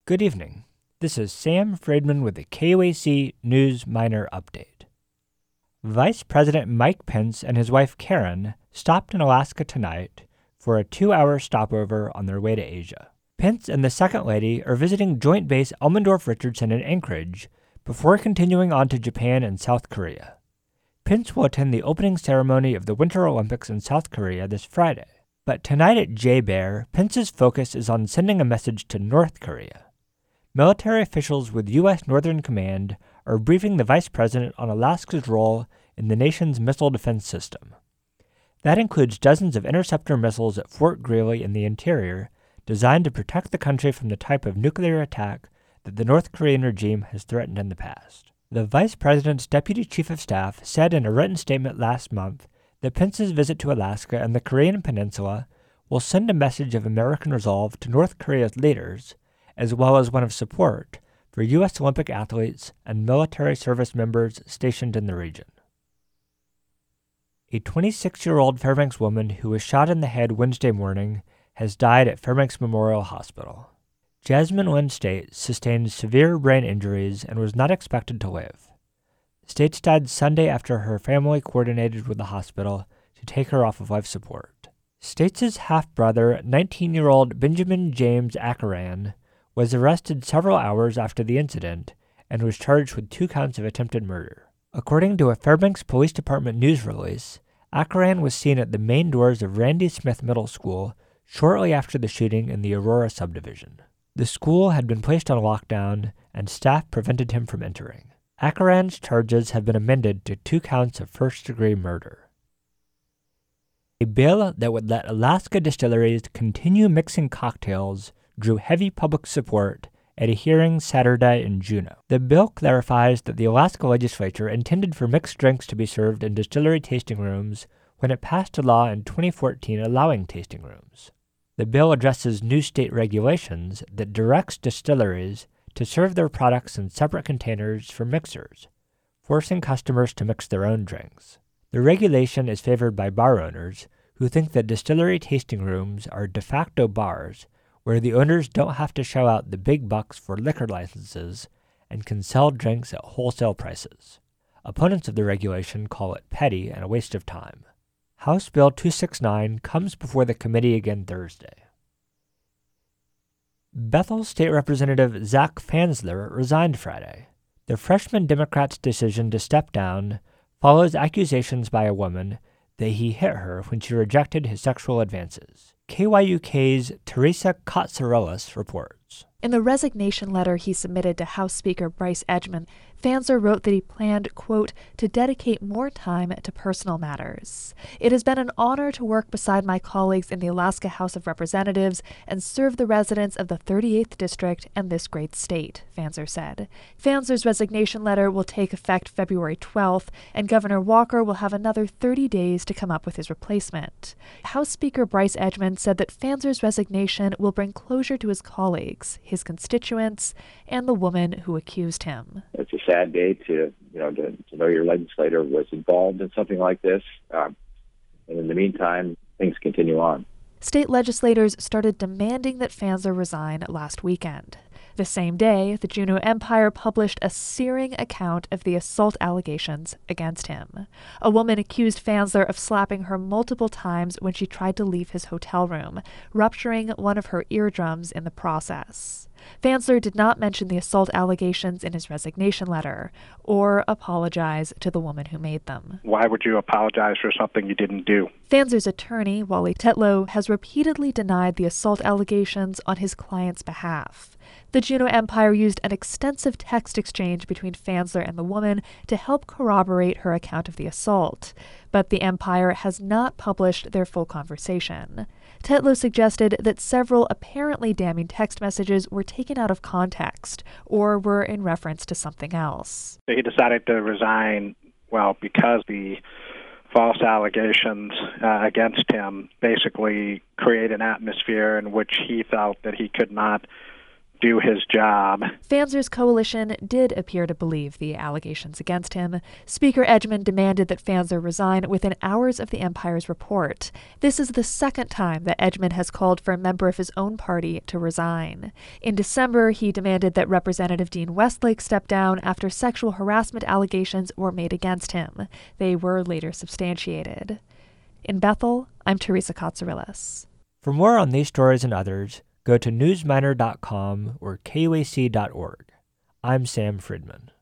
Good evening. This is Sam Friedman with the KUAC News Minor Update. Vice President Mike Pence and his wife Karen stopped in Alaska tonight for a 2-hour stopover on their way to Asia. Pence and the Second Lady are visiting Joint Base Elmendorf-Richardson in Anchorage before continuing on to Japan and South Korea. Pence will attend the opening ceremony of the Winter Olympics in South Korea this Friday. But tonight at J-Bear, Pence's focus is on sending a message to North Korea. Military officials with U.S. Northern Command are briefing the vice president on Alaska's role in the nation's missile defense system. That includes dozens of interceptor missiles at Fort Greely in the interior, designed to protect the country from the type of nuclear attack that the North Korean regime has threatened in the past. The vice president's deputy chief of staff said in a written statement last month that Pence's visit to Alaska and the Korean Peninsula will send a message of American resolve to North Korea's leaders, as well as one of support for U.S. Olympic athletes and military service members stationed in the region. A 26-year-old Fairbanks woman who was shot in the head Wednesday morning has died at Fairbanks Memorial Hospital. Jasmine Lynn States sustained severe brain injuries and was not expected to live. States died Sunday after her family coordinated with the hospital to take her off of life support. States' half-brother, 19-year-old Benjamin James Akaran, was arrested several hours after the incident and was charged with 2 counts of attempted murder. According to a Fairbanks Police Department news release, Akaran was seen at the main doors of Randy Smith Middle School shortly after the shooting in the Aurora subdivision. The school had been placed on lockdown, and staff prevented him from entering. Akaran's charges have been amended to 2 counts of first-degree murder. A bill that would let Alaska distilleries continue mixing cocktails drew heavy public support at a hearing Saturday in Juneau. The bill clarifies that the Alaska legislature intended for mixed drinks to be served in distillery tasting rooms when it passed a law in 2014 allowing tasting rooms. The bill addresses new state regulations that directs distilleries to serve their products in separate containers from mixers, forcing customers to mix their own drinks. The regulation is favored by bar owners who think that distillery tasting rooms are de facto bars where the owners don't have to shell out the big bucks for liquor licenses and can sell drinks at wholesale prices. Opponents of the regulation call it petty and a waste of time. House Bill 269 comes before the committee again Thursday. Bethel State Representative Zach Fansler resigned Friday. The freshman Democrat's decision to step down follows accusations by a woman that he hit her when she rejected his sexual advances. KYUK's Teresa Katsarelis reports. In the resignation letter he submitted to House Speaker Bryce Edgman, Fansler wrote that he planned, quote, to dedicate more time to personal matters. It has been an honor to work beside my colleagues in the Alaska House of Representatives and serve the residents of the 38th District and this great state, Fansler said. Fansler's resignation letter will take effect February 12th, and Governor Walker will have another 30 days to come up with his replacement. House Speaker Bryce Edgman said that Fansler's resignation will bring closure to his colleagues, his constituents, and the woman who accused him. It's a sad day to know your legislator was involved in something like this. And in the meantime, things continue on. State legislators started demanding that Fansler resign last weekend. The same day, the Juneau Empire published a searing account of the assault allegations against him. A woman accused Fansler of slapping her multiple times when she tried to leave his hotel room, rupturing one of her eardrums in the process. Fansler did not mention the assault allegations in his resignation letter or apologize to the woman who made them. Why would you apologize for something you didn't do? Fansler's attorney, Wally Tetlow, has repeatedly denied the assault allegations on his client's behalf. The Juneau Empire used an extensive text exchange between Fansler and the woman to help corroborate her account of the assault, but the Empire has not published their full conversation. Tetlow suggested that several apparently damning text messages were taken out of context or were in reference to something else. He decided to resign, because the false allegations against him basically create an atmosphere in which he felt that he could not do his job. Fanzer's coalition did appear to believe the allegations against him. Speaker Edgman demanded that Fanzer resign within hours of the Empire's report. This is the second time that Edgman has called for a member of his own party to resign. In December, he demanded that Representative Dean Westlake step down after sexual harassment allegations were made against him. They were later substantiated. In Bethel, I'm Teresa Katsourelis. For more on these stories and others, go to newsminer.com or kuac.org. I'm Sam Friedman.